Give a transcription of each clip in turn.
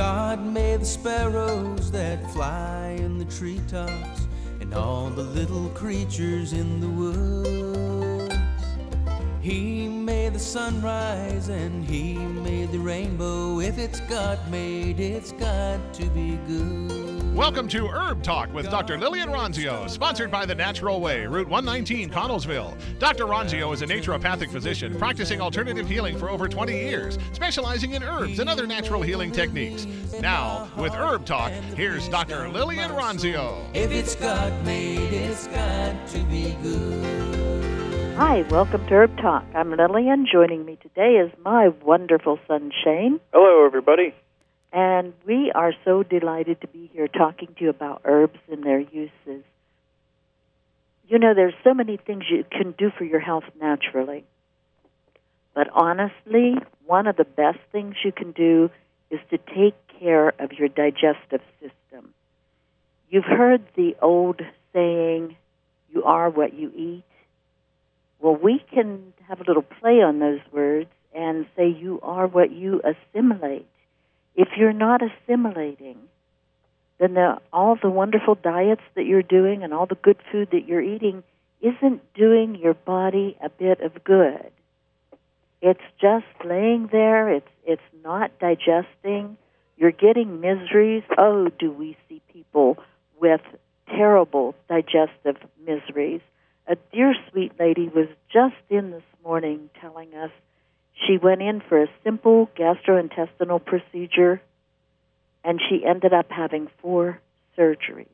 God made the sparrows that fly in the treetops and all the little creatures in the woods. He made the sunrise and he made the rainbow. If it's God made, it's got to be good. Welcome to Herb Talk with Dr. Lillian Ronzio, sponsored by The Natural Way, Route 119, Connellsville. Dr. Ronzio is a naturopathic physician practicing alternative healing for over 20 years, specializing in herbs and other natural healing techniques. Now, with Herb Talk, here's Dr. Lillian Ronzio. If it's God made, it's got to be good. Hi, welcome to Herb Talk. I'm Lillian. Joining me today is my wonderful son, Shane. Hello, everybody. And we are so delighted to be here talking to you about herbs and their uses. You know, there's so many things you can do for your health naturally. But honestly, one of the best things you can do is to take care of your digestive system. You've heard the old saying, you are what you eat. Well, we can have a little play on those words and say you are what you assimilate. If you're not assimilating, then all the wonderful diets that you're doing and all the good food that you're eating isn't doing your body a bit of good. It's just laying there. It's not digesting. You're getting miseries. Oh, do we see people with terrible digestive miseries. A dear sweet lady was just in this morning telling us she went in for a simple gastrointestinal procedure, and she ended up having 4 surgeries.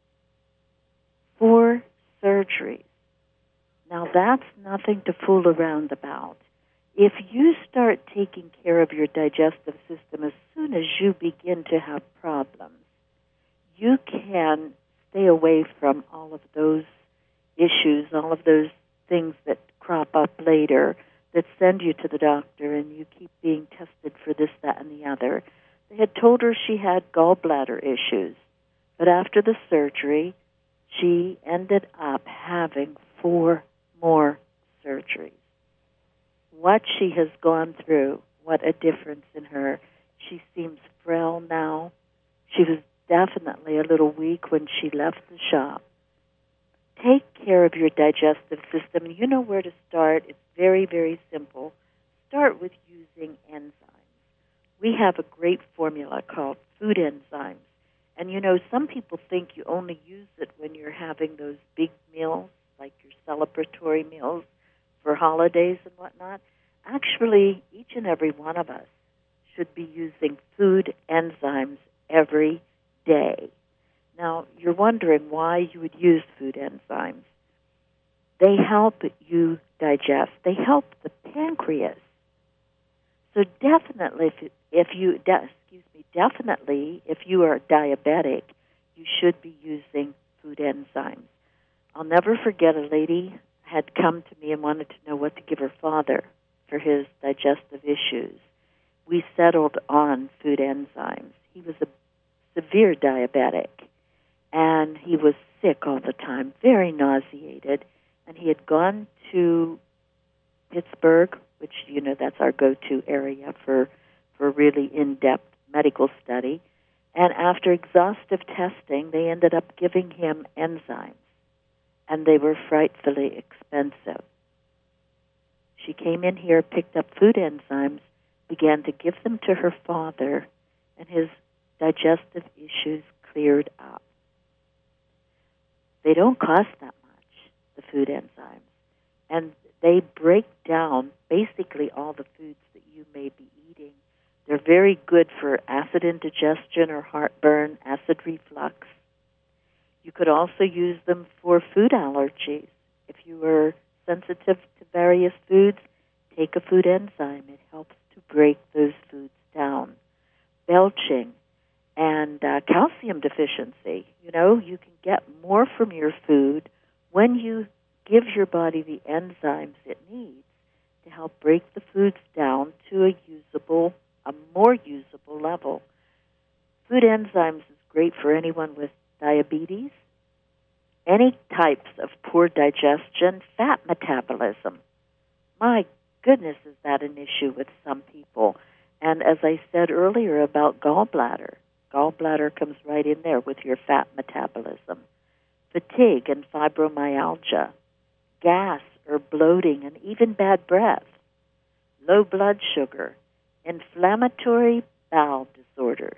4 surgeries. Now, that's nothing to fool around about. If you start taking care of your digestive system as soon as you begin to have problems, you can stay away from all of those issues, all of those things that crop up later that send you to the doctor and you keep being tested for this, that, and the other. They had told her she had gallbladder issues, but after the surgery, she ended up having 4 more surgeries. What she has gone through, what a difference in her. She seems frail now. She was definitely a little weak when she left the shop. Take care of your digestive system. You know where to start. It's very, very simple. Start with using enzymes. We have a great formula called food enzymes. And you know, some people think you only use it when you're having those big meals, like your celebratory meals for holidays and whatnot. Actually, each and every one of us should be using food enzymes every day. Now, you're wondering why you would use food enzymes. They help you digest. They help the pancreas. So definitely, if you are diabetic, you should be using food enzymes. I'll never forget a lady had come to me and wanted to know what to give her father for his digestive issues. We settled on food enzymes. He was a severe diabetic, and he was sick all the time, very nauseated, and he had gone to Pittsburgh, which, you know, that's our go-to area for really in-depth medical study, and after exhaustive testing, they ended up giving him enzymes, and they were frightfully expensive. She came in here, picked up food enzymes, began to give them to her father, and his digestive issues cleared up. They don't cost that much, the food enzymes, and they break down basically all the foods that you may be eating. They're very good for acid indigestion or heartburn, acid reflux. You could also use them for food allergies. If you are sensitive to various foods, take a food enzyme. It helps to break those foods down. Belching and calcium deficiency. You know, you can get more from your food when you give your body the enzymes it needs to help break the foods down to a more usable level. Food enzymes is great for anyone with diabetes, any types of poor digestion, fat metabolism. My goodness, is that an issue with some people? And as I said earlier about gallbladder comes right in there with your fat metabolism. Fatigue and fibromyalgia, gas or bloating and even bad breath, low blood sugar, inflammatory bowel disorders.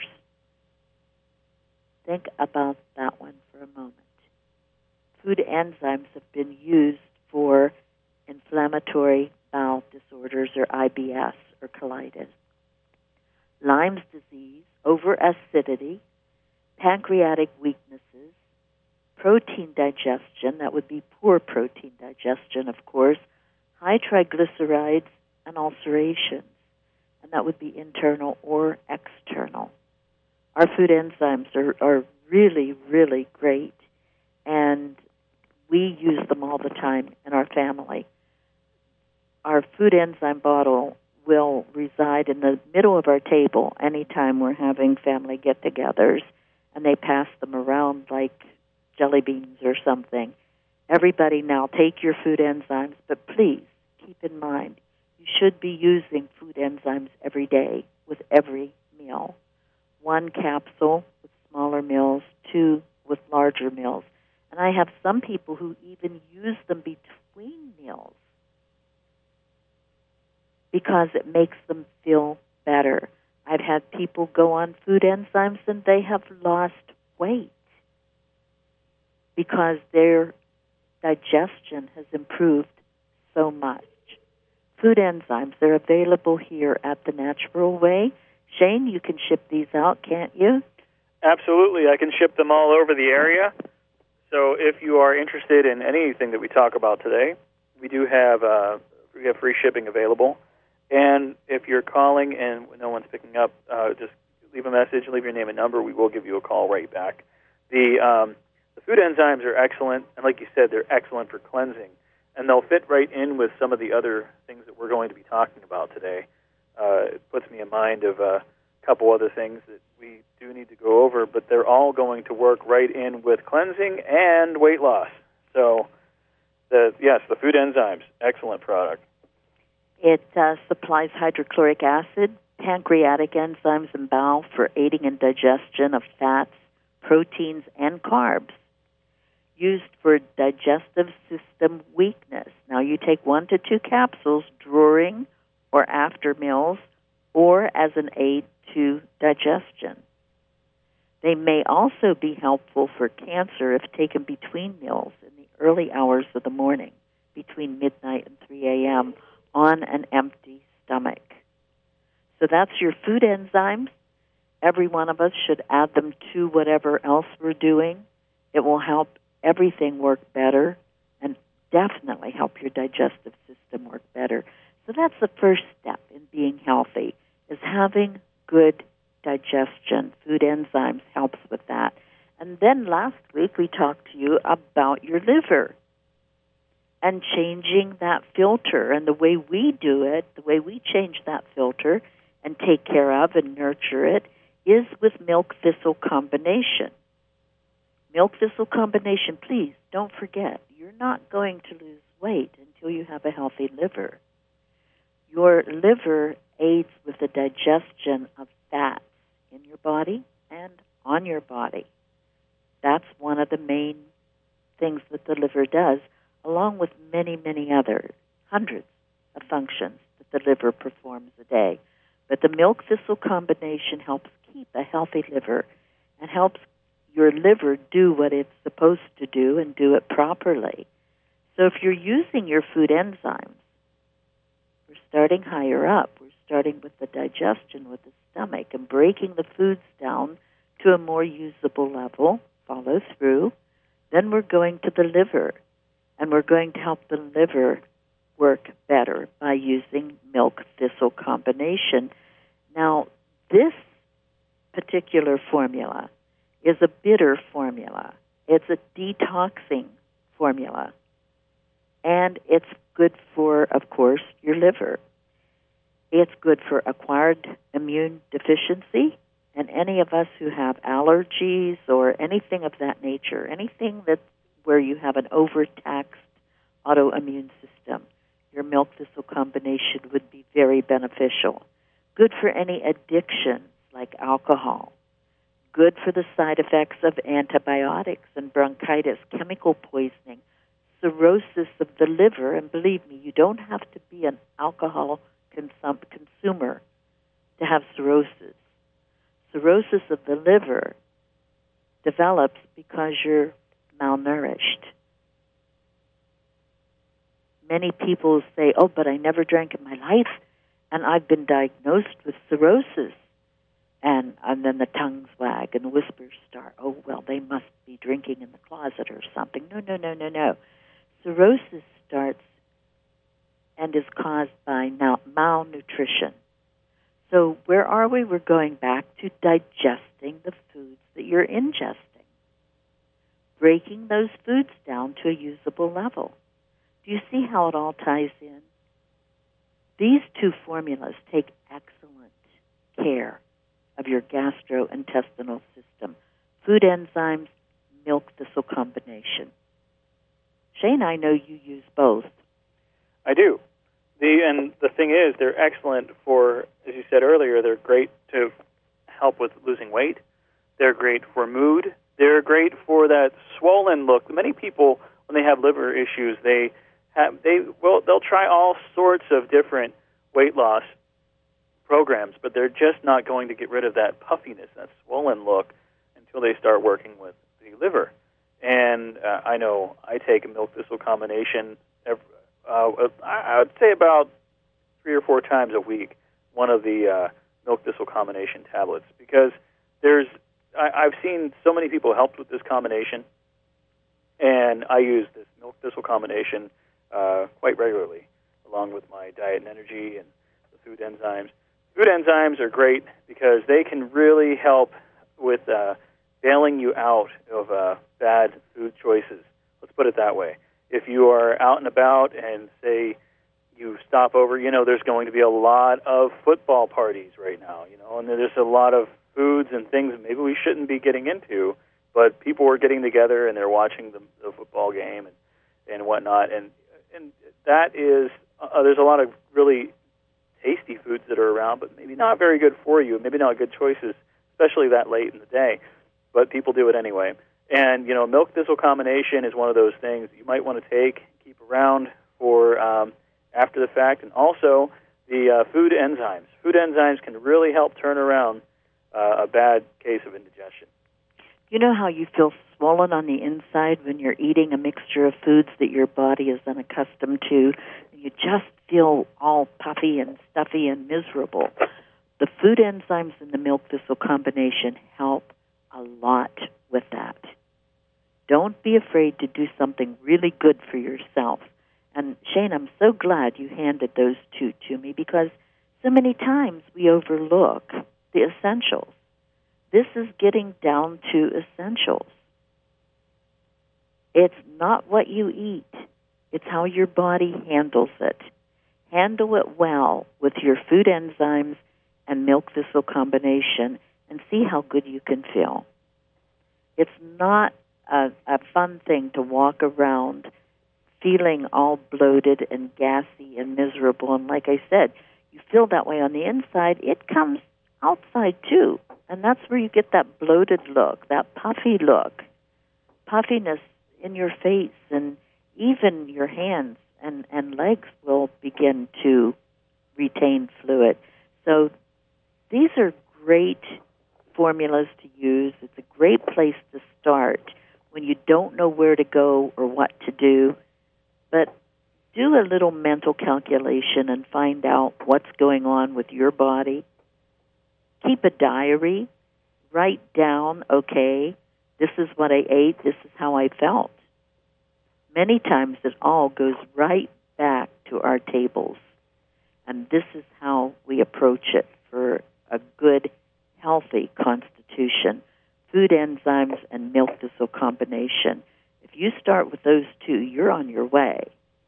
Think about that one for a moment. Food enzymes have been used for inflammatory bowel disorders or IBS or colitis. Lyme's disease, overacidity, pancreatic weaknesses, protein digestion, that would be poor protein digestion, of course, high triglycerides, and ulcerations, and that would be internal or external. Our food enzymes are really, really great, and we use them all the time in our family. Our food enzyme bottle will reside in the middle of our table anytime we're having family get-togethers, and they pass them around like jelly beans or something. Everybody now take your food enzymes, but please keep in mind you should be using food enzymes every day with every meal. 1 capsule with smaller meals, 2 with larger meals. And I have some people who even use them between meals because it makes them feel better. I've had people go on food enzymes and they have lost weight because their digestion has improved so much. Food enzymes, they're available here at The Natural Way. Shane, you can ship these out, can't you? Absolutely. I can ship them all over the area. So if you are interested in anything that we talk about today, we have free shipping available. And if you're calling and no one's picking up, just leave a message, leave your name and number. We will give you a call right back. The food enzymes are excellent, and like you said, they're excellent for cleansing. And they'll fit right in with some of the other things that we're going to be talking about today. It puts me in mind of a couple other things that we do need to go over, but they're all going to work right in with cleansing and weight loss. So, the food enzymes, excellent product. It supplies hydrochloric acid, pancreatic enzymes, and bowel for aiding in digestion of fats, proteins, and carbs. Used for digestive system weakness. Now, you take 1 to 2 capsules during or after meals or as an aid to digestion. They may also be helpful for cancer if taken between meals in the early hours of the morning, between midnight and 3 a.m., on an empty stomach. So that's your food enzymes. Every one of us should add them to whatever else we're doing. It will help everything work better and definitely help your digestive system work better. So that's the first step in being healthy, is having good digestion. Food enzymes helps with that. And then last week we talked to you about your liver and changing that filter. And the way we do it, the way we change that filter and take care of and nurture it is with milk thistle combination. Milk thistle combination, please don't forget, you're not going to lose weight until you have a healthy liver. Your liver aids with the digestion of fats in your body and on your body. That's one of the main things that the liver does, along with many, many other hundreds of functions that the liver performs a day. But the milk thistle combination helps keep a healthy liver and helps your liver do what it's supposed to do and do it properly. So if you're using your food enzymes, we're starting higher up. We're starting with the digestion, with the stomach, and breaking the foods down to a more usable level, follow through. Then we're going to the liver, and we're going to help the liver work better by using milk thistle combination. Now, this particular formula is a bitter formula. It's a detoxing formula. And it's good for, of course, your liver. It's good for acquired immune deficiency, and any of us who have allergies or anything of that nature, anything that's where you have an overtaxed autoimmune system, your milk thistle combination would be very beneficial. good for any addictions like alcohol, good for the side effects of antibiotics and bronchitis, chemical poisoning, cirrhosis of the liver, and believe me, you don't have to be an alcohol consumer to have cirrhosis. Cirrhosis of the liver develops because you're malnourished. Many people say, oh, but I never drank in my life, and I've been diagnosed with cirrhosis. And then the tongues wag and the whispers start, oh, well, they must be drinking in the closet or something. No. Cirrhosis starts and is caused by malnutrition. So where are we? We're going back to digesting the foods that you're ingesting, breaking those foods down to a usable level. Do you see how it all ties in? These two formulas take excellent care of your gastrointestinal system. Food enzymes, milk thistle combination. Shane, I know you use both. I do. And the thing is, they're excellent for, as you said earlier, they're great to help with losing weight. They're great for mood. They're great for that swollen look. Many people, when they have liver issues, they'll try all sorts of different weight loss programs, but they're just not going to get rid of that puffiness, that swollen look, until they start working with the liver. And I know I take a milk thistle combination I would say about 3 or 4 times a week, one of the milk thistle combination tablets, because I've seen so many people helped with this combination, and I use this milk thistle combination quite regularly, along with my diet and energy and the food enzymes. Food enzymes are great because they can really help with bailing you out of bad food choices. Let's put it that way. If you are out and about and, say, you stop over, there's going to be a lot of football parties right now, and there's a lot of foods and things maybe we shouldn't be getting into, but people are getting together and they're watching the football game and whatnot, and that is, there's a lot of really tasty foods that are around, but maybe not very good for you, maybe not good choices, especially that late in the day, but people do it anyway. And, milk thistle combination is one of those things you might want to keep around for after the fact. And also the food enzymes. Food enzymes can really help turn around a bad case of indigestion. You know how you feel swollen on the inside when you're eating a mixture of foods that your body is unaccustomed to? You just feel all puffy and stuffy and miserable. The food enzymes in the milk thistle combination help a lot with that. Don't be afraid to do something really good for yourself. And Shane, I'm so glad you handed those two to me, because so many times we overlook the essentials. This is getting down to essentials. It's not what you eat. It's how your body handles it. Handle it well with your food enzymes and milk thistle combination and see how good you can feel. It's not a fun thing to walk around feeling all bloated and gassy and miserable. And like I said, you feel that way on the inside. It comes outside too. And that's where you get that bloated look, that puffy look, puffiness in your face, and even your hands and legs will begin to retain fluid. So these are great formulas to use. It's a great place to start when you don't know where to go or what to do. But do a little mental calculation and find out what's going on with your body. Keep a diary. Write down, okay, this is what I ate, this is how I felt. Many times it all goes right back to our tables. And this is how we approach it for a good, healthy constitution. Food enzymes and milk thistle combination. If you start with those two, you're on your way.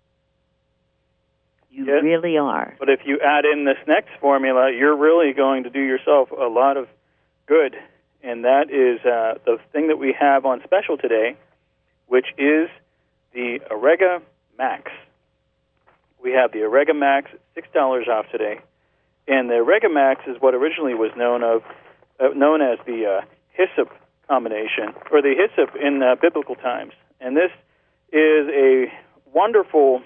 You really are. But if you add in this next formula, you're really going to do yourself a lot of good. And that is the thing that we have on special today, which is the Orega Max. We have the Orega Max at $6 off today. And the Oregamax is what originally was known as the hyssop combination, or the hyssop in biblical times. And this is a wonderful,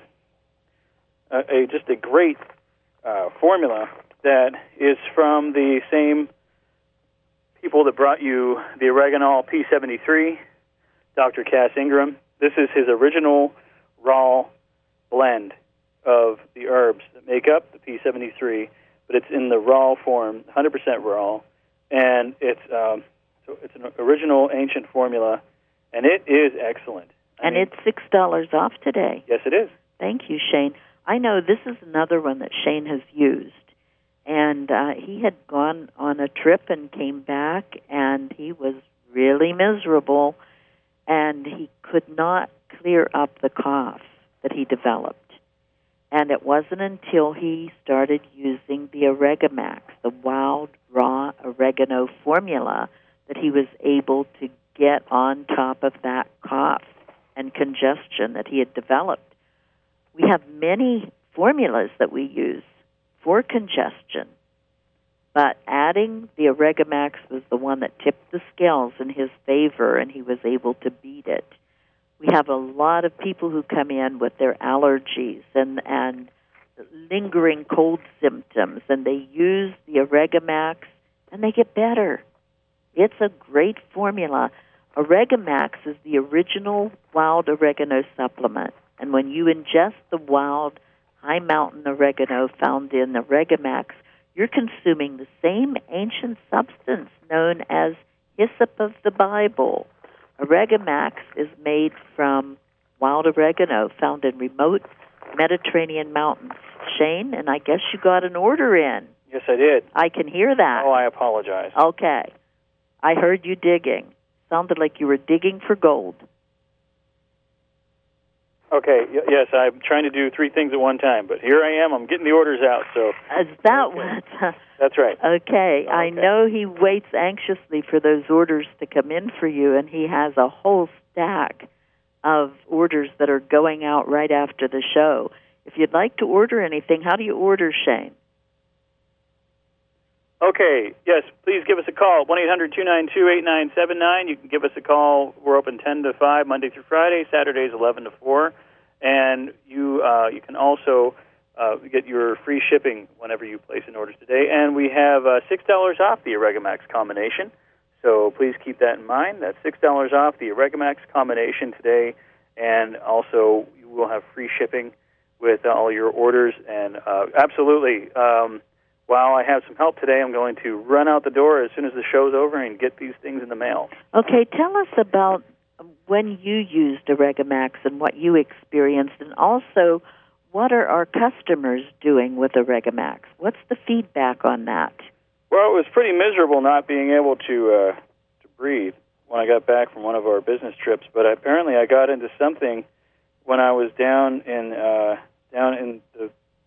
just a great formula that is from the same people that brought you the Oreganol P73, Dr. Cass Ingram. This is his original raw blend of the herbs that make up the P73, but it's in the raw form, 100% raw, and it's an original ancient formula, and it is excellent. It's $6 off today. Yes, it is. Thank you, Shane. I know this is another one that Shane has used, and he had gone on a trip and came back, and he was really miserable, and he could not clear up the cough that he developed. And it wasn't until he started using the Oregamax, the wild raw oregano formula, that he was able to get on top of that cough and congestion that he had developed. We have many formulas that we use for congestion, but adding the Oregamax was the one that tipped the scales in his favor, and he was able to beat it. We have a lot of people who come in with their allergies and lingering cold symptoms, and they use the Oregamax, and they get better. It's a great formula. Oregamax is the original wild oregano supplement, and when you ingest the wild high mountain oregano found in Oregamax, you're consuming the same ancient substance known as hyssop of the Bible. Oregamax is made from wild oregano found in remote Mediterranean mountains. Shane, and I guess you got an order in. Yes, I did. I can hear that. Oh, I apologize. Okay. I heard you digging. Sounded like you were digging for gold. Okay, yes, I'm trying to do three things at one time, but here I am. I'm getting the orders out, so... Is that what... That's right. Okay. I know he waits anxiously for those orders to come in for you, and he has a whole stack of orders that are going out right after the show. If you'd like to order anything, how do you order, Shane? Okay, yes, please give us a call, 1-800-292-8979. You can give us a call. We're open 10 to 5, Monday through Friday, Saturdays 11 to 4. And you can also get your free shipping whenever you place an order today. And we have $6 off the Oregamax combination, so please keep that in mind. That's $6 off the Oregamax combination today, and also you will have free shipping with all your orders. And absolutely, while I have some help today, I'm going to run out the door as soon as the show's over and get these things in the mail. Okay, tell us about when you used Oregamax and what you experienced, and also what are our customers doing with Oregamax? What's the feedback on that? Well, it was pretty miserable not being able to breathe when I got back from one of our business trips, but apparently I got into something when I was down in the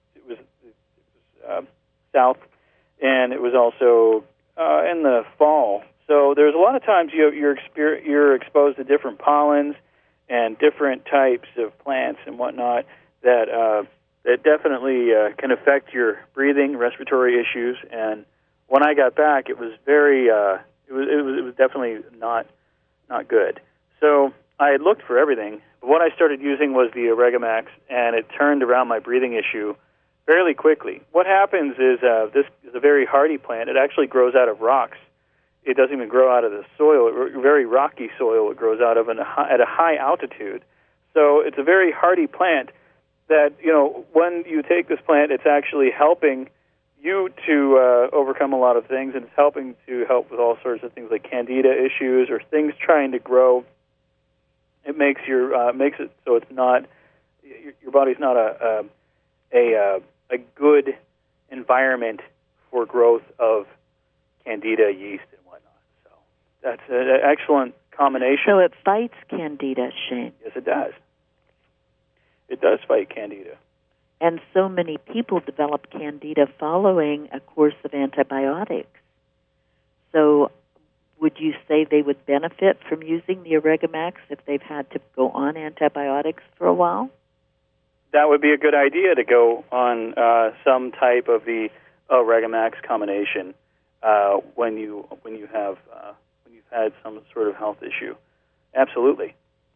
south, and it was also in the fall. So there's a lot of times you're exposed to different pollens and different types of plants and whatnot that definitely can affect your breathing, respiratory issues. And when I got back, it was very it was definitely not good. So I had looked for everything, but what I started using was the Oregamax, and it turned around my breathing issue fairly quickly. What happens is this is a very hardy plant. It actually grows out of rocks. It doesn't even grow out of the soil, very rocky soil it grows out of at a high altitude. So it's a very hardy plant that, when you take this plant, it's actually helping you to overcome a lot of things, and it's help with all sorts of things like candida issues or things trying to grow. It makes makes it so it's not, your body's not a good environment for growth of candida, yeast, and whatnot. So that's an excellent combination. So it fights candida, Shane. Yes, it does. It does fight candida. And so many people develop candida following a course of antibiotics. So would you say they would benefit from using the Oregamax if they've had to go on antibiotics for a while? That would be a good idea, to go on some type of the Regamax combination when you've had some sort of health issue. Absolutely.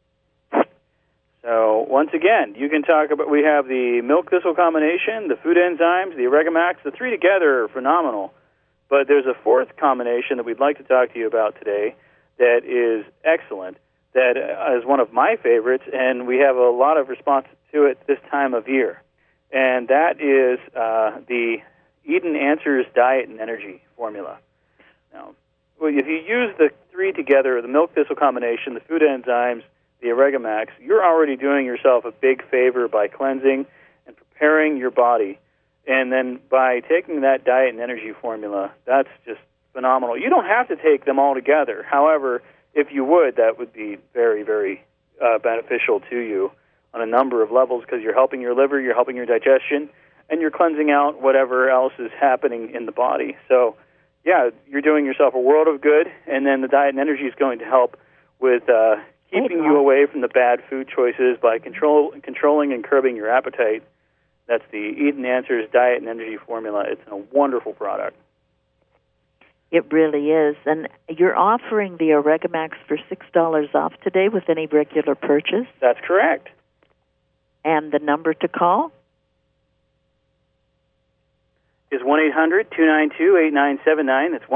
So once again, you can talk about, we have the milk thistle combination, the food enzymes, the Oregamax. The three together are phenomenal. But there's a fourth combination that we'd like to talk to you about today that is excellent, that is one of my favorites, and we have a lot of response to it this time of year. And that is the Eden Answers Diet and Energy formula. Now, if you use the three together, the milk thistle combination, the food enzymes, the Oregamax, you're already doing yourself a big favor by cleansing and preparing your body. And then by taking that diet and energy formula, that's just phenomenal. You don't have to take them all together. However, if you would, that would be very, very beneficial to you on a number of levels, because you're helping your liver, you're helping your digestion, and you're cleansing out whatever else is happening in the body. So, yeah, you're doing yourself a world of good, and then the diet and energy is going to help with keeping you away from the bad food choices by controlling and curbing your appetite. That's the Eden Answers Diet and Energy Formula. It's a wonderful product. It really is. And you're offering the Oregamax for $6 off today with any regular purchase? That's correct. And the number to call? Is 1-800-292-8979. That's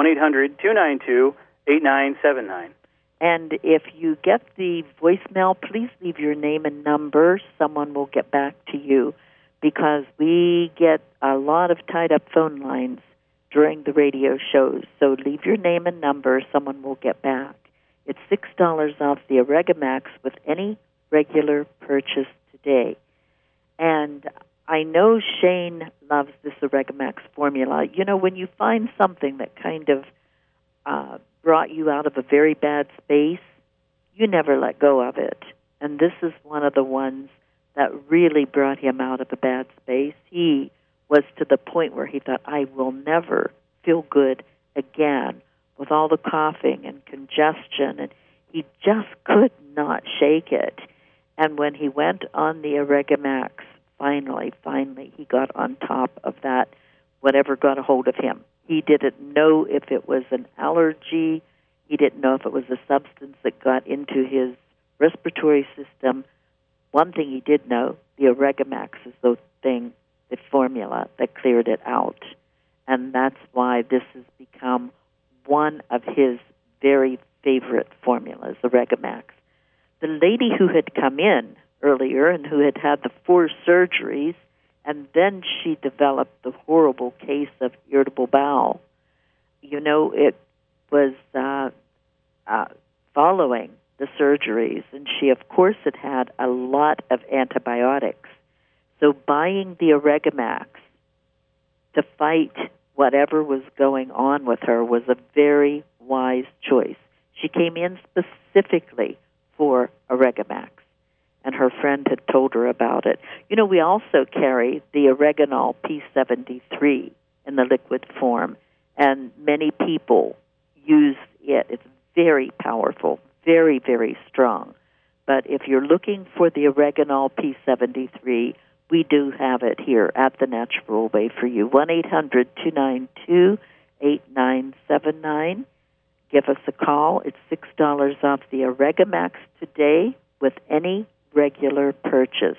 1-800-292-8979. And if you get the voicemail, please leave your name and number. Someone will get back to you, because we get a lot of tied-up phone lines during the radio shows. So leave your name and number. Someone will get back. It's $6 off the Oregamax with any regular purchase today. And I know Shane loves this Oregamax formula. You know, when you find something that kind of brought you out of a very bad space, you never let go of it. And this is one of the ones that really brought him out of a bad space. He was to the point where he thought, I will never feel good again, with all the coughing and congestion, and he just could not shake it. And when he went on the Oregamax, finally, he got on top of that, whatever got a hold of him. He didn't know if it was an allergy. He didn't know if it was a substance that got into his respiratory system. One thing he did know, the Oregamax is the thing, the formula that cleared it out. And that's why this has become one of his very favorite formulas, the Oregamax. The lady who had come in earlier and who had had the 4 surgeries, and then she developed the horrible case of irritable bowel. You know, it was following the surgeries, and she, of course, had a lot of antibiotics. So buying the Oregamax to fight whatever was going on with her was a very wise choice. She came in specifically for Oregamax, and her friend had told her about it. You know, we also carry the Oreganol P73 in the liquid form, and many people use it. It's very powerful, very, very strong. But if you're looking for the Oreganol P73, we do have it here at The Natural Way for you. 1-800-292-8979. Give us a call. It's $6 off the Oregamax today with any regular purchase.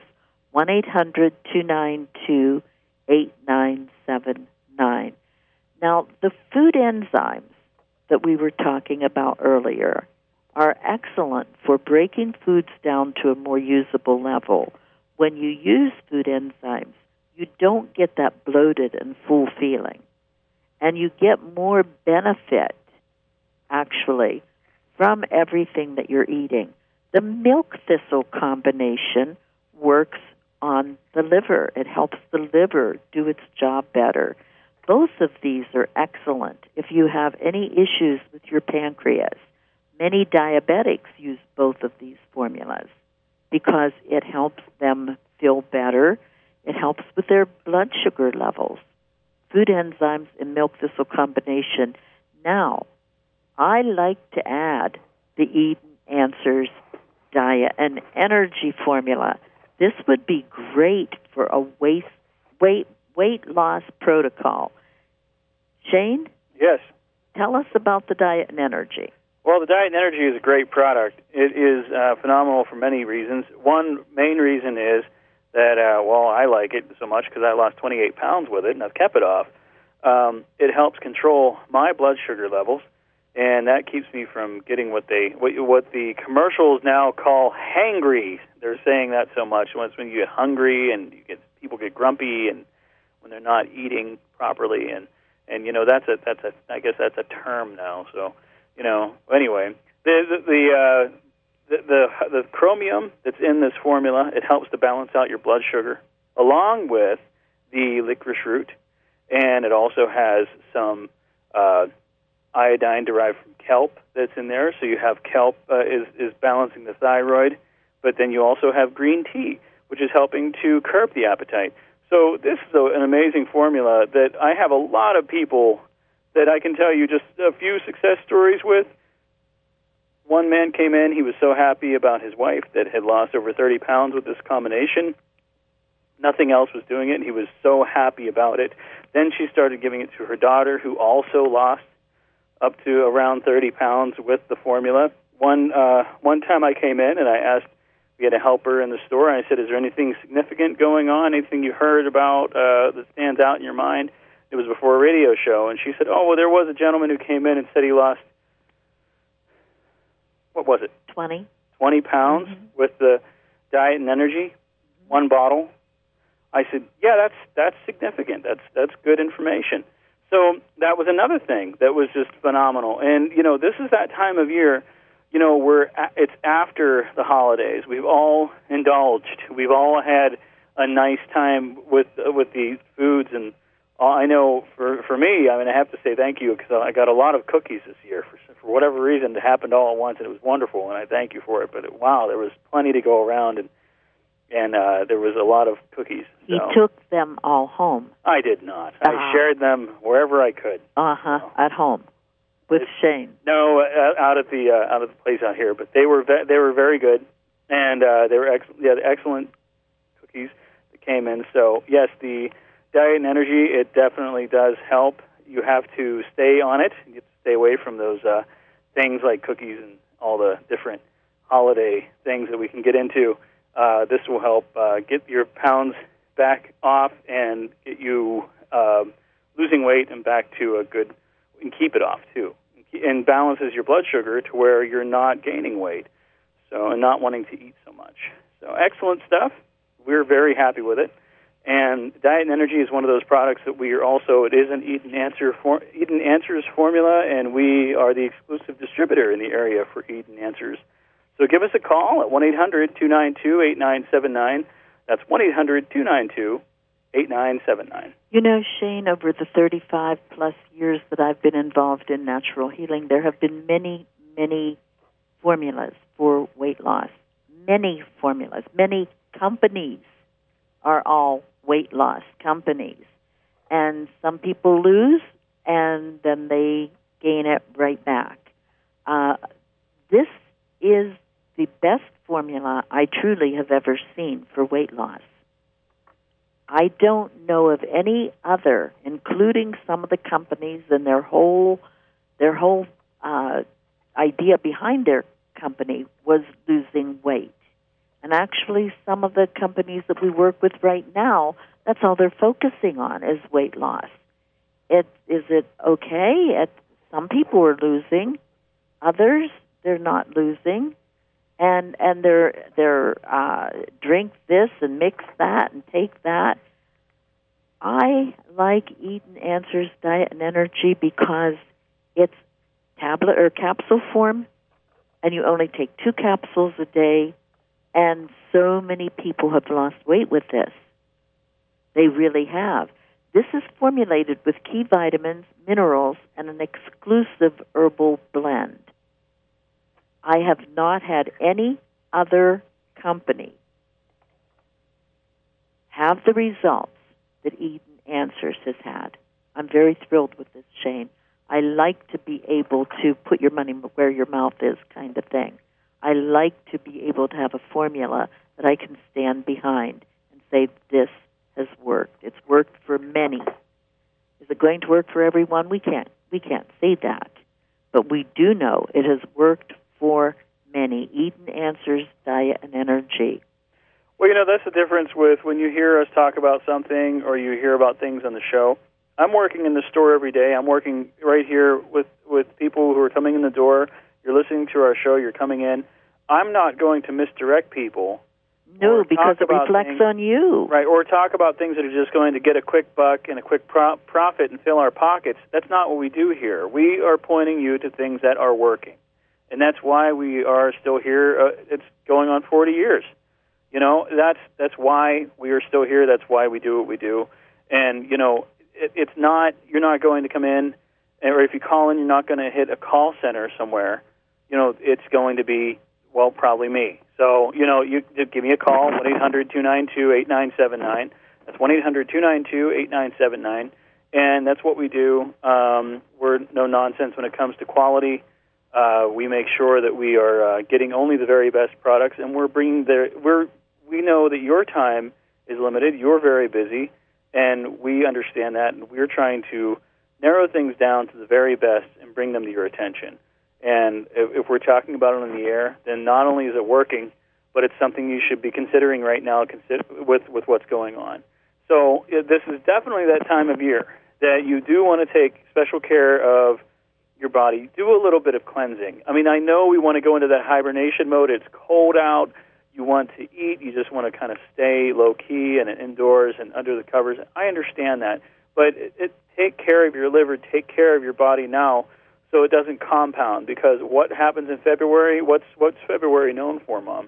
1-800-292-8979. Now, the food enzymes that we were talking about earlier are excellent for breaking foods down to a more usable level. When you use food enzymes, you don't get that bloated and full feeling. And you get more benefit, actually, from everything that you're eating. The milk thistle combination works on the liver. It helps the liver do its job better. Both of these are excellent if you have any issues with your pancreas. Many diabetics use both of these formulas because it helps them feel better. It helps with their blood sugar levels. Food enzymes and milk thistle combination. Now, I like to add the Eden Answers Diet and Energy formula. This would be great for a weight loss protocol. Shane, Yes. tell us about the Diet and Energy. Well, the Diet and Energy is a great product. It is phenomenal for many reasons. One main reason is that, I like it so much because I lost 28 pounds with it, and I've kept it off. It helps control my blood sugar levels, and that keeps me from getting what the commercials now call hangry. They're saying that so much. It's when you get hungry and people get grumpy, and when they're not eating properly, and that's I guess that's a term now. So anyway, the chromium that's in this formula, it helps to balance out your blood sugar, along with the licorice root, and it also has some iodine derived from kelp that's in there. So you have kelp is balancing the thyroid, but then you also have green tea, which is helping to curb the appetite. So this is an amazing formula that I have a lot of people that I can tell you just a few success stories with. One man came in, he was so happy about his wife that had lost over 30 pounds with this combination. Nothing else was doing it, and he was so happy about it. Then she started giving it to her daughter, who also lost up to around 30 pounds with the formula. One time I came in and I asked, we had a helper in the store, and I said, is there anything significant going on, anything you heard about that stands out in your mind? It was before a radio show, and she said, there was a gentleman who came in and said he lost, what was it? 20 pounds with the Diet and Energy, one bottle. I said, yeah, that's significant. That's good information. So that was another thing that was just phenomenal. And, this is that time of year, it's after the holidays. We've all indulged. We've all had a nice time with the foods. And I know for me, I have to say thank you because I got a lot of cookies this year. For whatever reason, it happened all at once, and it was wonderful, and I thank you for it. But, there was plenty to go around, and there was a lot of cookies. So. You took them all home. I did not. I shared them wherever I could. At home with Shane. No, out at the place out here. But they were very good, and they were excellent cookies that came in. So yes, the Diet and Energy, it definitely does help. You have to stay on it. You have to stay away from those things like cookies and all the different holiday things that we can get into. This will help get your pounds back off and get you losing weight and back to a good, and keep it off too, and balances your blood sugar to where you're not gaining weight, and not wanting to eat so much. So excellent stuff. We're very happy with it. And Diet and Energy is one of those products that we are also, it is an Eat and Answers formula, and we are the exclusive distributor in the area for Eat and Answers. So give us a call at 1-800-292-8979. That's 1-800-292-8979. Shane, over the 35-plus years that I've been involved in natural healing, there have been many, many formulas for weight loss. Many formulas. Many companies are all weight loss companies. And some people lose, and then they gain it right back. This is the best formula I truly have ever seen for weight loss. I don't know of any other, including some of the companies and their whole idea behind their company was losing weight. And actually, some of the companies that we work with right now, that's all they're focusing on is weight loss. Is it okay? Some people are losing, others they're not losing, and they're drink this and mix that and take that. I like Eat and Answers Diet and Energy because it's tablet or capsule form, and you only take 2 capsules a day. And so many people have lost weight with this. They really have. This is formulated with key vitamins, minerals, and an exclusive herbal blend. I have not had any other company have the results that Eat and Answers has had. I'm very thrilled with this, Shane. I like to be able to put your money where your mouth is kind of thing. I like to be able to have a formula that I can stand behind and say, this has worked. It's worked for many. Is it going to work for everyone? We can't say that. But we do know it has worked for many. Eden Answers Diet and Energy. Well, that's the difference with when you hear us talk about something or you hear about things on the show. I'm working in the store every day. I'm working right here with people who are coming in the door. You're listening to our show. You're coming in. I'm not going to misdirect people. No, because it reflects on you. Right, or talk about things that are just going to get a quick buck and a quick profit and fill our pockets. That's not what we do here. We are pointing you to things that are working. And that's why we are still here. It's going on 40 years. That's why we are still here. That's why we do what we do. And, it's not, you're not going to come in, or if you call in, you're not going to hit a call center somewhere. It's going to be, well, probably me. So, you give me a call, 1-800-292-8979. That's 1-800-292-8979. And that's what we do. We're no nonsense when it comes to quality. We make sure that we are getting only the very best products, and we know that your time is limited. You're very busy, and we understand that, and we're trying to narrow things down to the very best and bring them to your attention. And if we're talking about it on the air, then not only is it working, but it's something you should be considering right now with what's going on. So this is definitely that time of year that you do want to take special care of your body. Do a little bit of cleansing. I mean, I know we want to go into that hibernation mode. It's cold out. You want to eat. You just want to kind of stay low-key and indoors and under the covers. I understand that. But take care of your liver. Take care of your body now so it doesn't compound. Because what happens in February? What's February known for, Mom?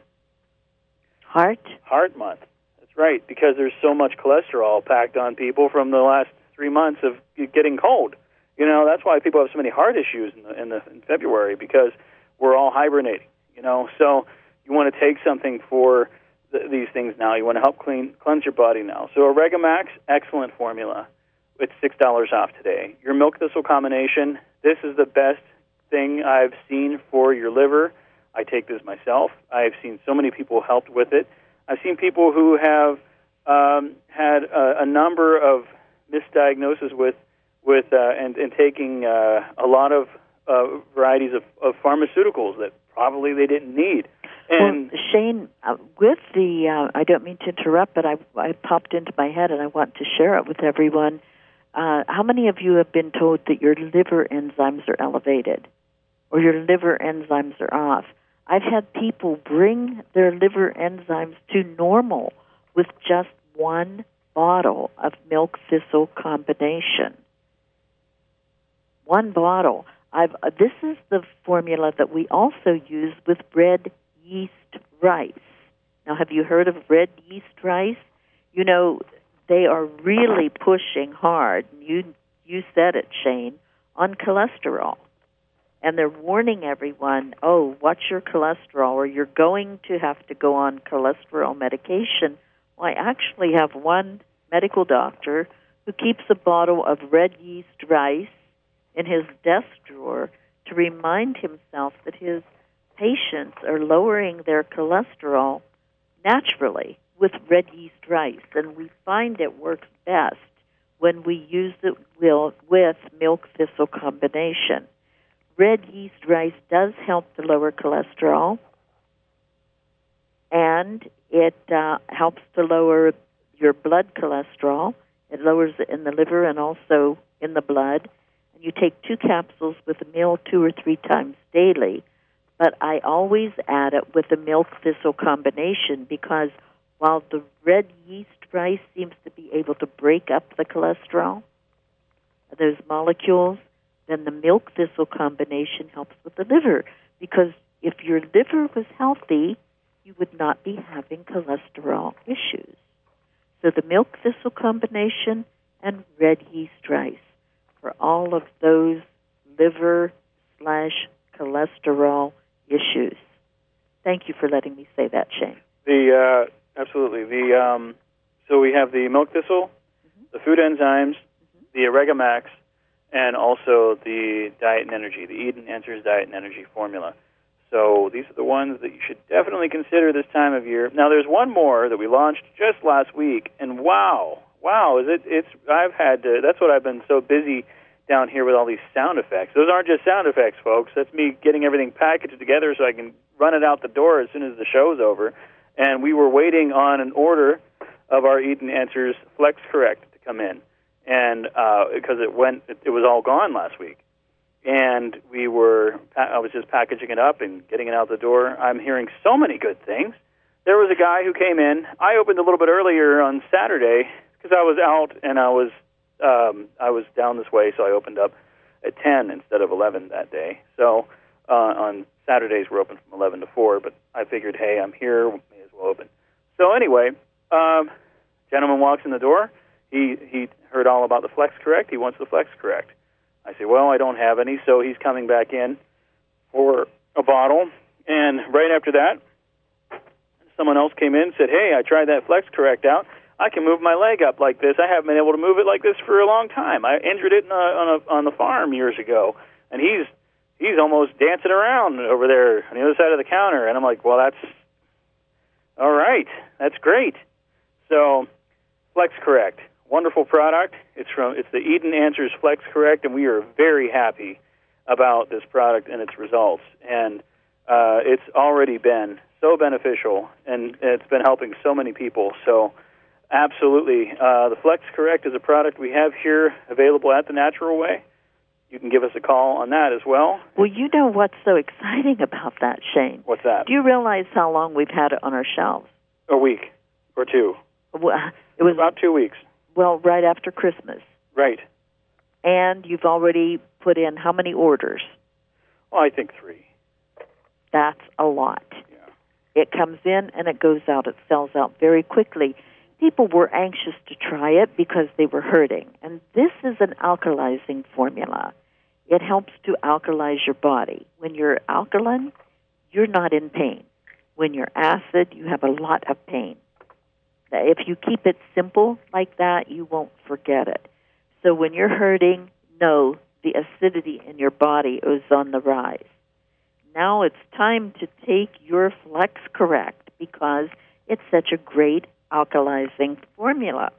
Heart month. That's right, because there's so much cholesterol packed on people from the last 3 months of getting cold. That's why people have so many heart issues in February, because we're all hibernating. So you want to take something for these things now. You want to help cleanse your body now. So Oregamax, excellent formula. It's $6 off today. Your milk thistle combination, this is the best thing I've seen for your liver. I take this myself. I've seen so many people helped with it. I've seen people who have had a number of misdiagnoses and taking a lot of varieties of pharmaceuticals that probably they didn't need. And well, Shane, with the, I don't mean to interrupt, but I popped into my head and I want to share it with everyone. How many of you have been told that your liver enzymes are elevated or your liver enzymes are off? I've had people bring their liver enzymes to normal with just one bottle of milk thistle combination. One bottle. This is the formula that we also use with red yeast rice. Now, have you heard of red yeast rice? They are really pushing hard. You said it, Shane, on cholesterol. And they're warning everyone, watch your cholesterol, or you're going to have to go on cholesterol medication. Well, I actually have one medical doctor who keeps a bottle of red yeast rice in his desk drawer to remind himself that his patients are lowering their cholesterol naturally with red yeast rice. And we find it works best when we use it with milk thistle combination. Red yeast rice does help to lower cholesterol, and it helps to lower your blood cholesterol. It lowers it in the liver and also in the blood. And you take 2 capsules with a meal 2 or 3 times daily. But I always add it with the milk thistle combination, because while the red yeast rice seems to be able to break up the cholesterol, those molecules, then the milk thistle combination helps with the liver. Because if your liver was healthy, you would not be having cholesterol issues. So the milk thistle combination and red yeast rice for all of those liver/cholesterol issues. Thank you for letting me say that, Shane. Absolutely. So we have the milk thistle, the food enzymes, the Oregamax, and also the Diet and Energy, the Eden Answers Diet and Energy formula. So these are the ones that you should definitely consider this time of year. Now, there's one more that we launched just last week, and wow, wow, I've had to, that's what I've been so busy down here with all these sound effects. Those aren't just sound effects, folks. That's me getting everything packaged together so I can run it out the door as soon as the show's over. And we were waiting on an order of our Eden Answers Flex Correct to come in, and because it was all gone last week. And I was just packaging it up and getting it out the door. I'm hearing so many good things. There was a guy who came in. I opened a little bit earlier on Saturday because I was out and I was down this way, so I opened up at 10 instead of 11 that day. So on Saturdays we're open from 11 to 4, but I figured, hey, I'm here, may as well open. So anyway, gentleman walks in the door. He heard all about the Flex Correct. He wants the Flex Correct. I say, well, I don't have any, so he's coming back in for a bottle. And right after that, someone else came in and said, hey, I tried that Flex Correct out. I can move my leg up like this. I haven't been able to move it like this for a long time. I injured it on the farm years ago, and he's almost dancing around over there on the other side of the counter. And I'm like, well, that's all right. That's great. So Flex Correct. Wonderful product. It's the Eden Answers Flex Correct, and we are very happy about this product and its results. And it's already been so beneficial, and it's been helping so many people. So absolutely, the Flex Correct is a product we have here available at The Natural Way. You can give us a call on that as well. Well, you know what's so exciting about that, Shane? What's that? Do you realize how long we've had it on our shelves? A week or two. Well, it was about 2 weeks. Well, right after Christmas. Right. And you've already put in how many orders? Well, I think 3. That's a lot. Yeah. It comes in and it goes out. It sells out very quickly. People were anxious to try it because they were hurting. And this is an alkalizing formula. It helps to alkalize your body. When you're alkaline, you're not in pain. When you're acid, you have a lot of pain. If you keep it simple like that, you won't forget it. So when you're hurting, know the acidity in your body is on the rise. Now it's time to take your Flex Correct because it's such a great alkalizing formula.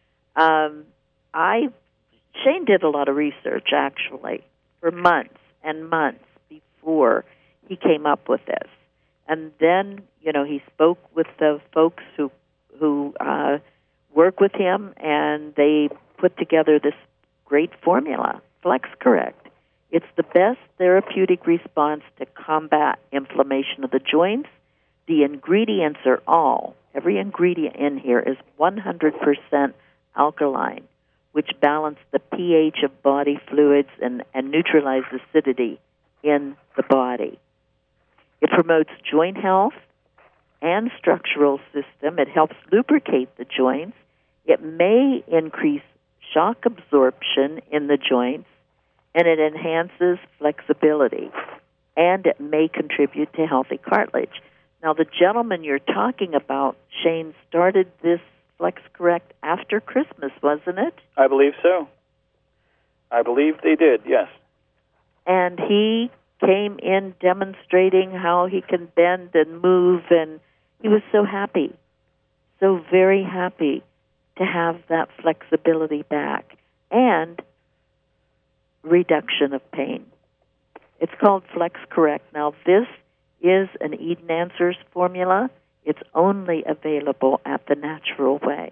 Shane did a lot of research, actually, for months and months before he came up with this. And then, he spoke with the folks who work with him, and they put together this great formula, Flex Correct. It's the best therapeutic response to combat inflammation of the joints. The ingredients are every ingredient in here is 100% alkaline, which balance the pH of body fluids and neutralize acidity in the body. It promotes joint health and structural system. It helps lubricate the joints. It may increase shock absorption in the joints, and it enhances flexibility, and it may contribute to healthy cartilage. Now, the gentleman you're talking about, Shane, started this Flex Correct after Christmas, wasn't it? I believe so. I believe they did, yes. And he came in demonstrating how he can bend and move, and he was so happy, so very happy to have that flexibility back and reduction of pain. It's called Flex Correct. Now, this is an Eden Answers formula. It's only available at The Natural Way.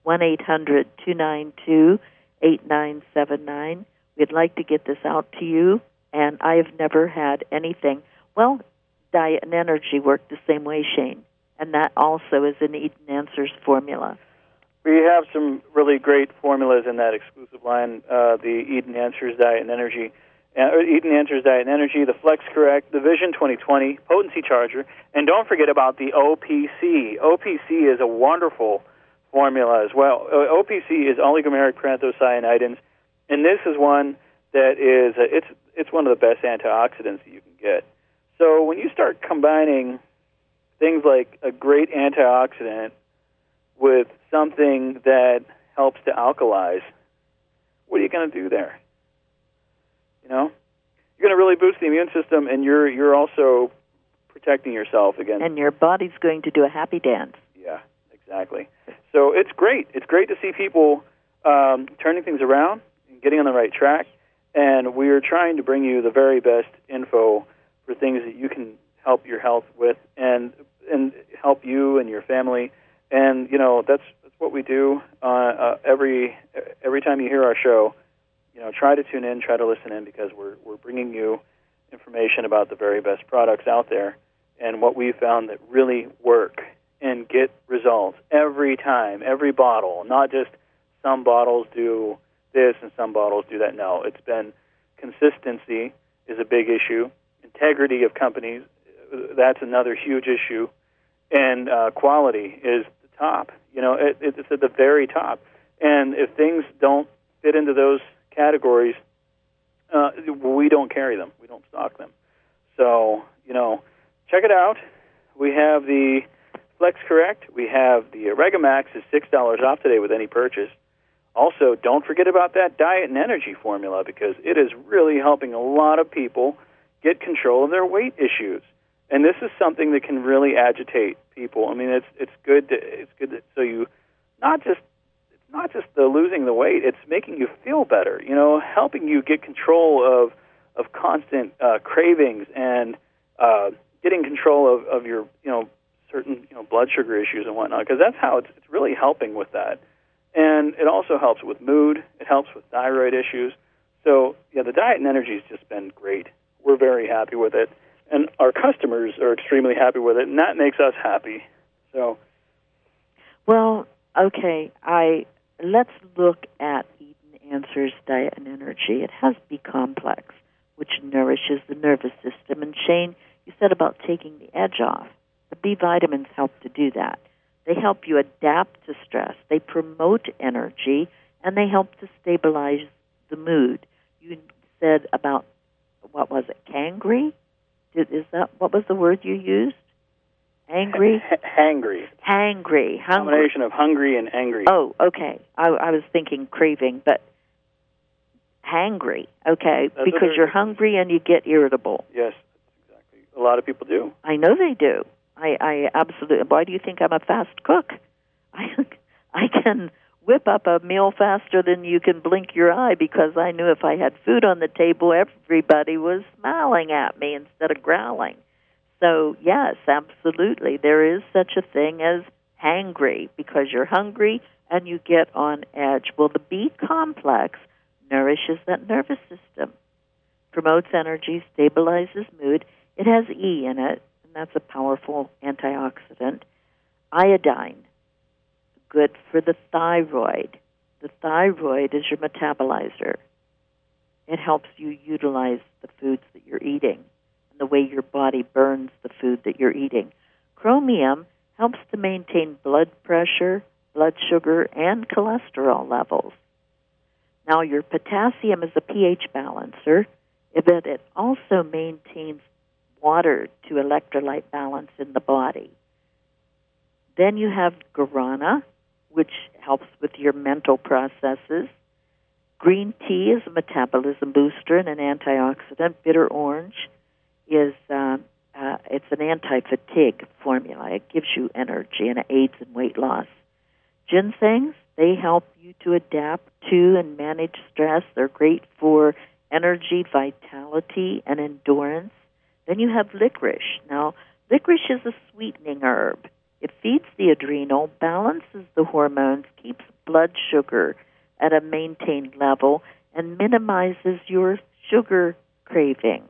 1-800-292-8979. We'd like to get this out to you, and I have never had anything. Well, Diet and Energy work the same way, Shane, and that also is an Eden Answers formula. We have some really great formulas in that exclusive line, the Eden Answers Diet and Energy. Eden Answers Diet and Energy, the Flex Correct, the Vision 2020, Potency Charger, and don't forget about the OPC. OPC is a wonderful formula as well. OPC is oligomeric parenthocyanidins, and this is one that is it's one of the best antioxidants that you can get. So when you start combining things like a great antioxidant with something that helps to alkalize, what are you going to do there? You're going to really boost the immune system, and you're also protecting yourself against. And your body's going to do a happy dance. Yeah, exactly. So it's great. It's great to see people turning things around and getting on the right track. And we're trying to bring you the very best info for things that you can help your health with and help you and your family. And, you know, that's what we do every time you hear our show. You know, try to tune in, try to listen in, because we're bringing you information about the very best products out there and what we found that really work and get results every time, every bottle, not just some bottles do this and some bottles do that. No, it's been consistency is a big issue. Integrity of companies, that's another huge issue. And quality is the top. You know, it's at the very top. And if things don't fit into those categories, we don't carry them. We don't stock them. So, you know, check it out. We have the FlexCorrect. We have the Oregamax is $6 off today with any purchase. Also, don't forget about that Diet and Energy formula, because it is really helping a lot of people get control of their weight issues. And this is something that can really agitate people. I mean, it's good to, so you not just the losing the weight, it's making you feel better, you know, helping you get control of constant cravings and getting control of your, you know, certain, you know, blood sugar issues and whatnot, because that's how it's really helping with that. And it also helps with mood. It helps with thyroid issues. So, yeah, the Diet and Energy has just been great. We're very happy with it. And our customers are extremely happy with it, and that makes us happy. So, well, okay, let's look at Eden Answers Diet and Energy. It has B complex, which nourishes the nervous system. And Shane, you said about taking the edge off. The B vitamins help to do that. They help you adapt to stress. They promote energy, and they help to stabilize the mood. You said about, what was it, cangry? Is that what was the word you used? Angry? Hangry. Hangry. Combination of hungry and angry. Oh, okay. I was thinking craving, but hangry. Okay, That's because you're hungry and you get irritable. Yes, exactly. A lot of people do. I know they do. I absolutely. Why do you think I'm a fast cook? I can whip up a meal faster than you can blink your eye, because I knew if I had food on the table, everybody was smiling at me instead of growling. So, yes, absolutely. There is such a thing as hangry, because you're hungry and you get on edge. Well, the B complex nourishes that nervous system, promotes energy, stabilizes mood. It has E in it, and that's a powerful antioxidant. Iodine, good for the thyroid. The thyroid is your metabolizer. It helps you utilize the foods that you're eating and the way your body burns the food that you're eating. Chromium helps to maintain blood pressure, blood sugar, and cholesterol levels. Now, your potassium is a pH balancer, but it also maintains water to electrolyte balance in the body. Then you have guarana, which helps with your mental processes. Green tea is a metabolism booster and an antioxidant. Bitter orange is it's an anti-fatigue formula. It gives you energy and it aids in weight loss. Ginsengs, they help you to adapt to and manage stress. They're great for energy, vitality, and endurance. Then you have licorice. Now, licorice is a sweetening herb. It feeds the adrenal, balances the hormones, keeps blood sugar at a maintained level, and minimizes your sugar cravings.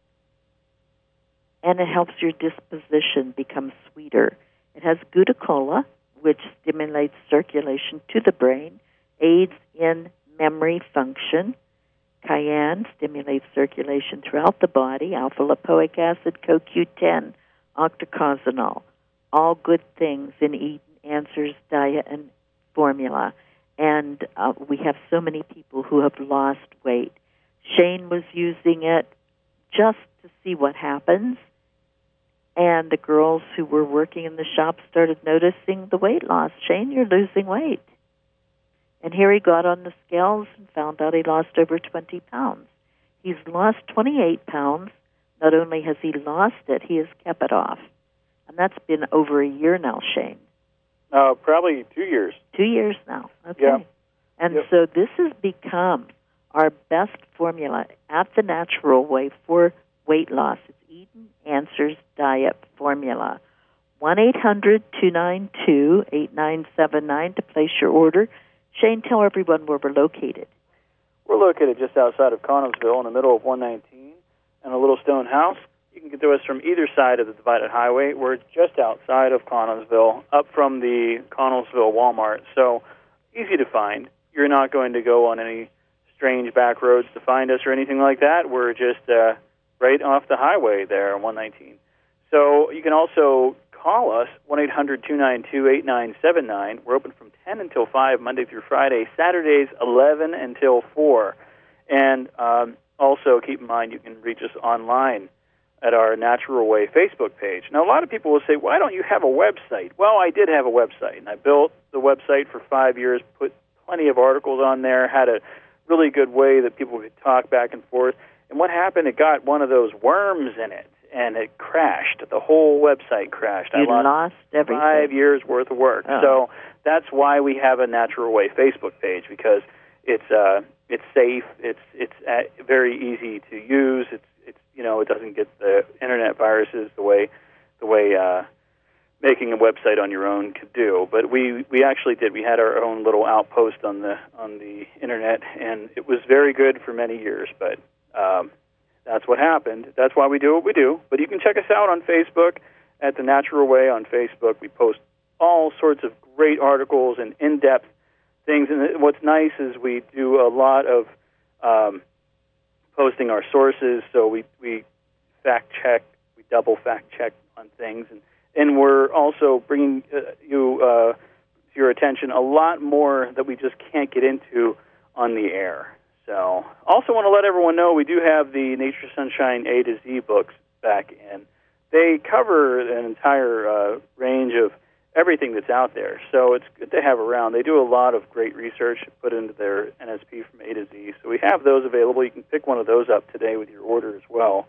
And it helps your disposition become sweeter. It has Glucola, which stimulates circulation to the brain, aids in memory function. Cayenne stimulates circulation throughout the body. Alpha-lipoic acid, CoQ10, octocosonol. All good things in Eden Answers Diet and Formula. And we have so many people who have lost weight. Shane was using it just to see what happens. And the girls who were working in the shop started noticing the weight loss. Shane, you're losing weight. And here he got on the scales and found out he lost over 20 pounds. He's lost 28 pounds. Not only has he lost it, he has kept it off. And that's been over a year now, Shane. Probably 2 years. 2 years now. Okay. Yeah. And Yep. so this has become our best formula at the Natural Way for weight loss. It's Eden Answers Diet Formula. 1-800-292-8979 to place your order. Shane, tell everyone where we're located. We're located just outside of Connellsville in the middle of 119 and a little stone house. You can get to us from either side of the divided highway. We're just outside of Connellsville, up from the Connellsville Walmart, so easy to find. You're not going to go on any strange back roads to find us or anything like that. We're just right off the highway there on 119. So you can also call us, 1-800-292-8979. We're open from 10 until 5, Monday through Friday, Saturdays 11 until 4. And also keep in mind you can reach us online at our Natural Way Facebook page. Now, a lot of people will say, why don't you have a website? Well, I did have a website, and I built the website for 5 years, put plenty of articles on there, had a really good way that people could talk back and forth. And what happened, it got one of those worms in it, and it crashed. The whole website crashed. You lost everything. 5 years worth of work. Oh. So that's why we have a Natural Way Facebook page, because it's safe, it's very easy to use, it's it doesn't get the internet viruses the way making a website on your own could do. But we actually did. We had our own little outpost on the internet, and it was very good for many years. But that's what happened. That's why we do what we do. But you can check us out on Facebook at The Natural Way on Facebook. We post all sorts of great articles and in-depth things. And what's nice is we do a lot of posting our sources, so we fact-check, we double fact-check on things. And we're also bringing to your attention a lot more that we just can't get into on the air. So also want to let everyone know we do have the Nature Sunshine A to Z books back in. They cover an entire range of everything that's out there, so it's good to have around. They do a lot of great research put into their NSP from A to Z, so we have those available. You can pick one of those up today with your order as well.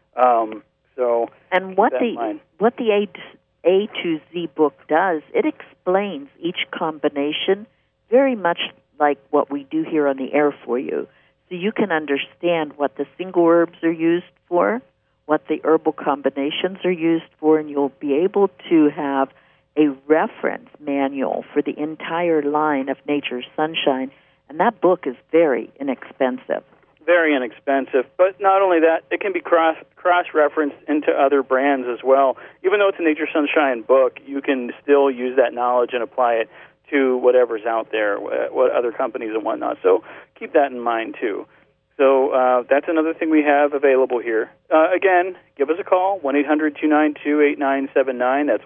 And what the A to Z book does, it explains each combination very much like what we do here on the air for you. So you can understand what the single herbs are used for, what the herbal combinations are used for, and you'll be able to have a reference manual for the entire line of Nature's Sunshine. And that book is very inexpensive. Very inexpensive. But not only that, it can be cross-referenced into other brands as well. Even though it's a Nature Sunshine book, you can still use that knowledge and apply it to whatever's out there, what other companies and whatnot. So keep that in mind, too. So that's another thing we have available here. Again, give us a call, 1-800-292-8979. That's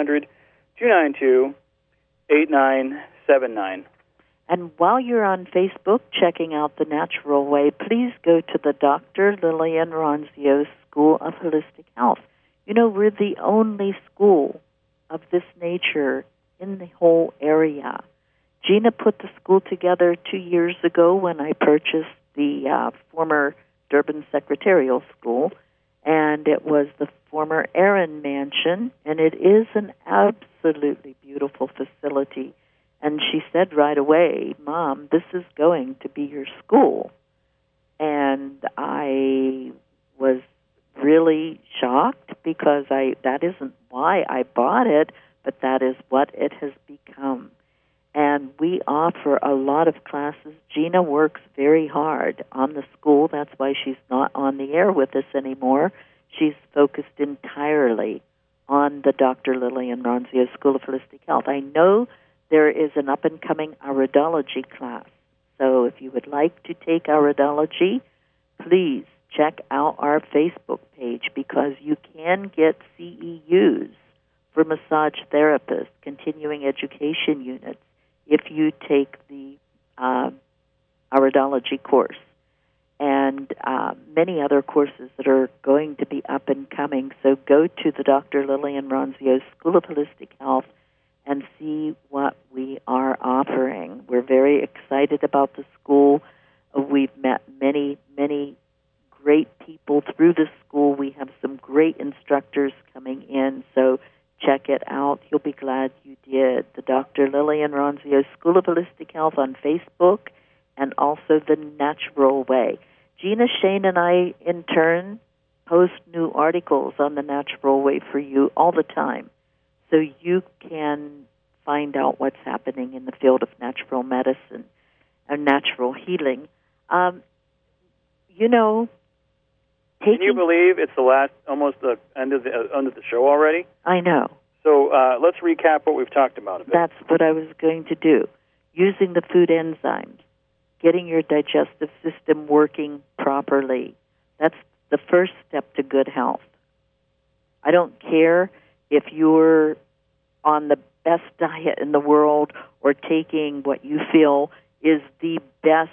1-800-292-8979. And while you're on Facebook checking out The Natural Way, please go to the Dr. Lillian Ronzio School of Holistic Health. You know, we're the only school of this nature in the whole area. Gina put the school together 2 years ago when I purchased the former Durban Secretarial School, and it was the former Aaron Mansion, and it is an absolutely beautiful facility. And she said right away, Mom, this is going to be your school. And I was really shocked because that isn't why I bought it, but that is what it has become. And we offer a lot of classes. Gina works very hard on the school. That's why she's not on the air with us anymore. She's focused entirely on the Dr. Lillian Ronzio School of Holistic Health. I know there is an up-and-coming iridology class. So if you would like to take iridology, please check out our Facebook page because you can get CEUs for massage therapists, continuing education units, if you take the iridology course, and many other courses that are going to be up and coming. So go to the Dr. Lillian Ronzio School of Holistic Health and see what we are offering. We're very excited about the school. We've met many, many great people through the school. We have some great instructors coming in. So check it out. You'll be glad you did. The Dr. Lillian Ronzio School of Holistic Health on Facebook and also The Natural Way. Gina, Shane, and I, in turn, post new articles on The Natural Way for you all the time, so you can find out what's happening in the field of natural medicine and natural healing. Can you believe it's almost the end of the show already? I know. So let's recap what we've talked about a bit. That's what I was going to do. Using the food enzymes, getting your digestive system working properly. That's the first step to good health. I don't care if you're on the best diet in the world or taking what you feel is the best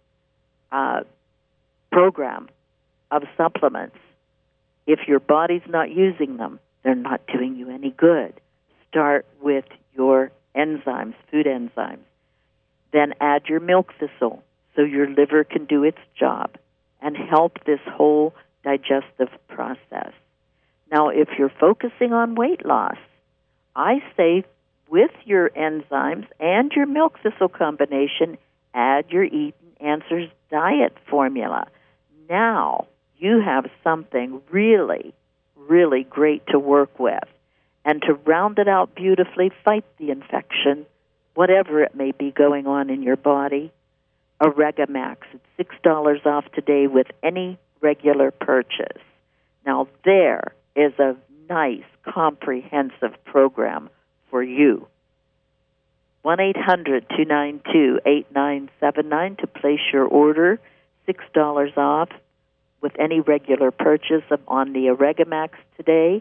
program of supplements. If your body's not using them, they're not doing you any good. Start with your enzymes, food enzymes. Then add your milk thistle so your liver can do its job and help this whole digestive process. Now, if you're focusing on weight loss, I say with your enzymes and your milk thistle combination, add your Eaton Answers diet formula. Now you have something really, really great to work with. And to round it out beautifully, fight the infection, whatever it may be going on in your body. Oregamax, it's $6 off today with any regular purchase. Now there is a nice, comprehensive program for you. 1-800-292-8979 to place your order, $6 off with any regular purchase on the Oregamax today,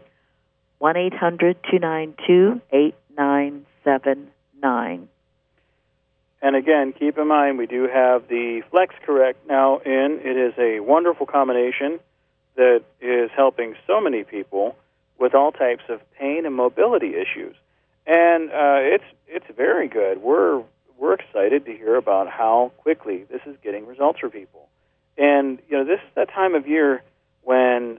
1-800-292-8979. And again, keep in mind, we do have the Flex Correct now in. It is a wonderful combination that is helping so many people with all types of pain and mobility issues. And it's very good. We're excited to hear about how quickly this is getting results for people. And this is that time of year when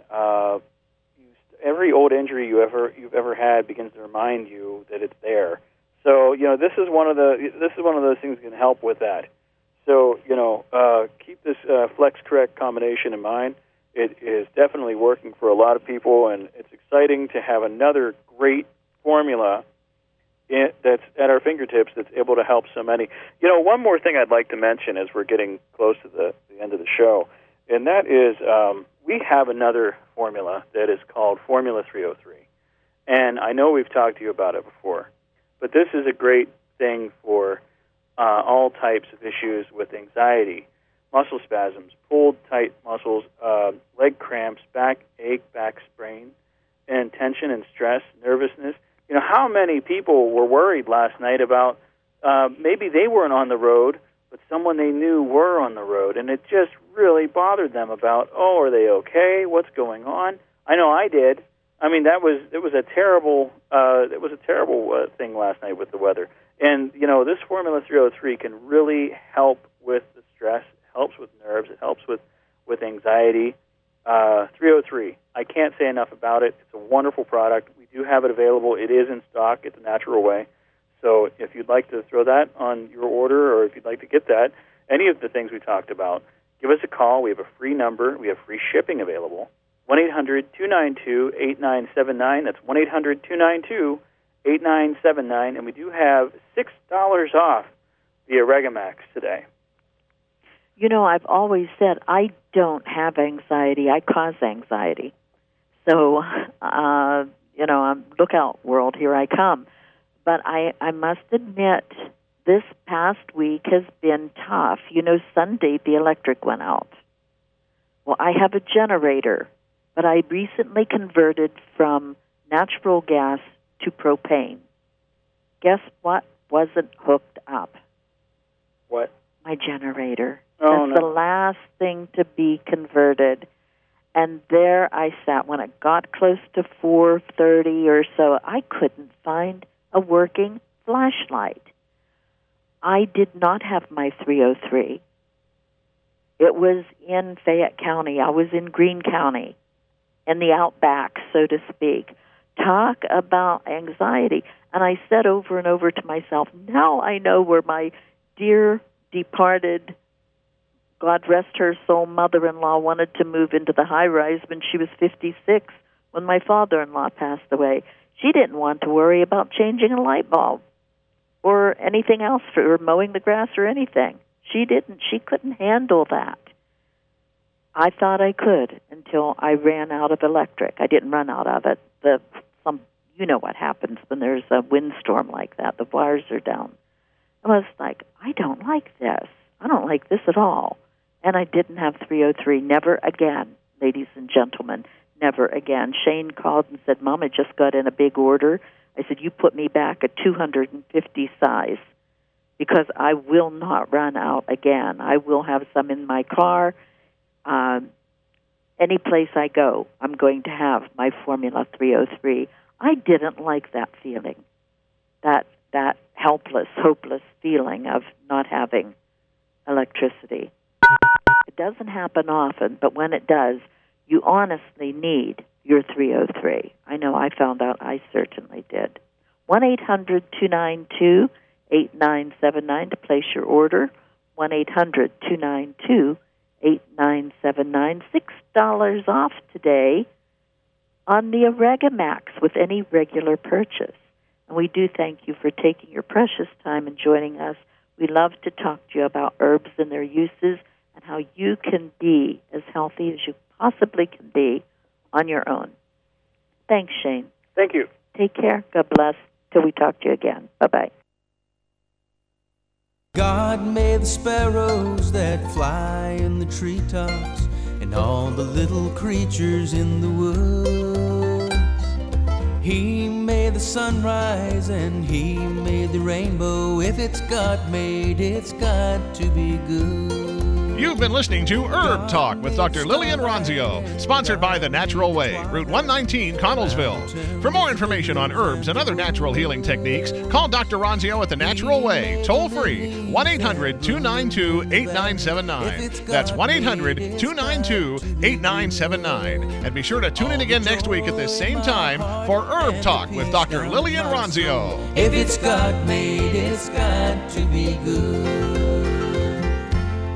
every old injury you've ever had begins to remind you that it's there. So this is one of those things that can help with that. So keep this Flex Correct combination in mind. It is definitely working for a lot of people, and it's exciting to have another great formula that's at our fingertips that's able to help so many. One more thing I'd like to mention as we're getting close to the end of the show, and that is we have another formula that is called Formula 303. And I know we've talked to you about it before, but this is a great thing for all types of issues with anxiety, muscle spasms, pulled tight muscles, leg cramps, back ache, back sprain, and tension and stress, nervousness. How many people were worried last night about maybe they weren't on the road, but someone they knew were on the road, and it just really bothered them about, are they okay? What's going on? I know I did. I mean, it was a terrible thing last night with the weather. And this Formula 303 can really help with the stress. It helps with nerves. It helps with anxiety. 303. I can't say enough about it. It's a wonderful product. We do have it available. It is in stock. It's a natural way. So if you'd like to throw that on your order, or if you'd like to get that, any of the things we talked about, give us a call. We have a free number. We have free shipping available. 1-800-292-8979. That's 1-800-292-8979. And we do have $6 off the Oregamax today. I've always said I don't have anxiety. I cause anxiety. So, look out, world, here I come. But I must admit, this past week has been tough. Sunday the electric went out. Well, I have a generator, but I recently converted from natural gas to propane. Guess what wasn't hooked up? What? My generator. Oh, That's the last thing to be converted. And there I sat. When it got close to 4:30 or so, I couldn't find a working flashlight. I did not have my 303. It was in Fayette County. I was in Greene County, in the outback, so to speak. Talk about anxiety. And I said over and over to myself, now I know where my dear departed, God rest her soul, mother-in-law wanted to move into the high-rise when she was 56 when my father-in-law passed away. She didn't want to worry about changing a light bulb or anything else, or mowing the grass or anything. She didn't. She couldn't handle that. I thought I could until I ran out of electric. I didn't run out of it. You know what happens when there's a windstorm like that. The wires are down. I was like, I don't like this. I don't like this at all. And I didn't have 303. Never again, ladies and gentlemen. Never again. Shane called and said, Mom, I just got in a big order. I said, you put me back a 250 size because I will not run out again. I will have some in my car. Any place I go, I'm going to have my Formula 303. I didn't like that feeling, that helpless, hopeless feeling of not having electricity. It doesn't happen often, but when it does, you honestly need your 303. I know I found out I certainly did. 1-800-292-8979 to place your order. 1-800-292-8979. $6 off today on the Oregamax with any regular purchase. And we do thank you for taking your precious time and joining us. We love to talk to you about herbs and their uses and how you can be as healthy as you possibly can be on your own. Thanks, Shane. Thank you. Take care. God bless. Till we talk to you again. Bye-bye. God made the sparrows that fly in the treetops and all the little creatures in the woods. He made the sunrise and he made the rainbow. If it's God made, it's got to be good. You've been listening to Herb Talk with Dr. Lillian Ronzio, sponsored by The Natural Way, Route 119, Connellsville. For more information on herbs and other natural healing techniques, call Dr. Ronzio at The Natural Way, toll free, 1-800-292-8979. That's 1-800-292-8979. And be sure to tune in again next week at this same time for Herb Talk with Dr. Lillian Ronzio. If it's God made, it's got to be good.